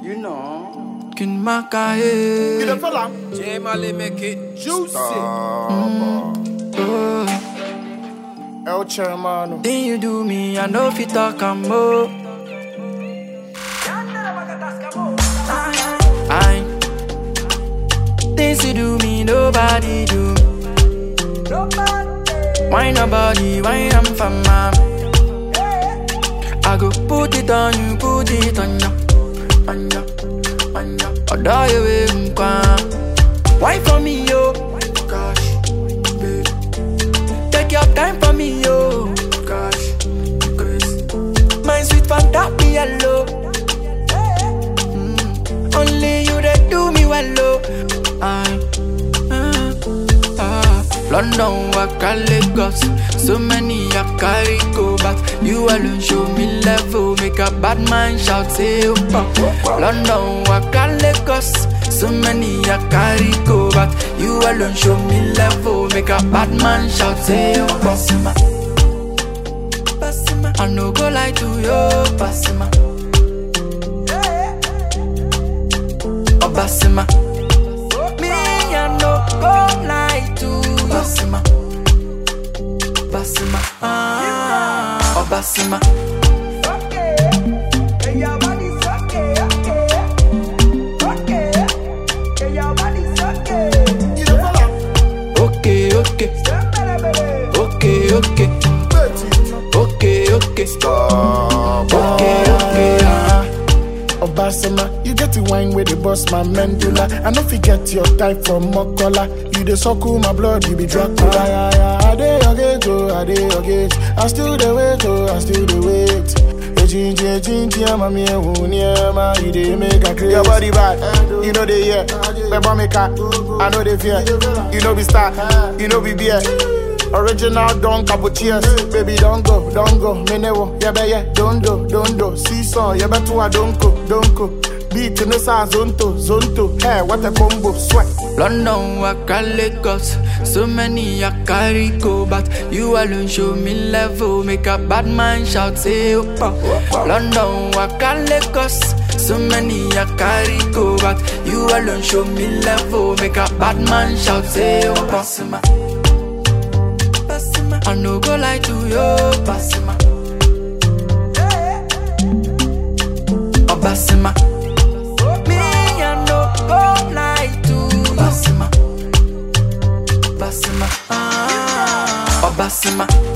You know. Kin Makaye. You the fella? J-Mali make it juicy. El Chairmano. Then you do me, I know if you talk and more. I things you do me, nobody do. Why nobody, why I'm from mom? I go put it on you, put it on you. I die away, why for me, yo? Gosh, babe. Take your time for me, yo. Gosh, Grace. My sweet Fanta, be hello. Only you that do me well, lo. London, Waka, Lagos. So many I carry go back. You alone show me level. Make a bad man shout, say opa. London, Waka, Lagos. So many I carry go back. You alone show me level. Make a bad man shout, say opa. I no go lie to you, Passima. Obasima. Me, I no go lie to you. Basima, Basima, Obasima. Okay, okay, okay, okay, okay, okay, stop. Okay, Obasima, you get to wine with the boss, my mandula. I don't forget your type from Mokola. You the so cool, my blood, you be Dracula. I dey your gate, oh, I dey your gate. I still the wait, oh, I still the wait. Ejinji, I'm here, you dey make a crazy. Your body bad, you know they hear. Beba make a, I know they fear. You know be star, you know be beer. Original don't couple cheers. Baby don't go, menewo, yeah, don't do. Seesaw, yeah, better don't go. Beat in the size, zonto. Hey, what a combo, sweat. London, Waka, Lagos. So many I carry go, but you alone show me level. Make a bad man shout, say opa. London, Waka, Lagos. So many I carry go, but you alone show me level. Make a bad man shout, say opa. I no go lie to you, Passima. Obasima. Me, I no go lie to you, Passima. Obasima.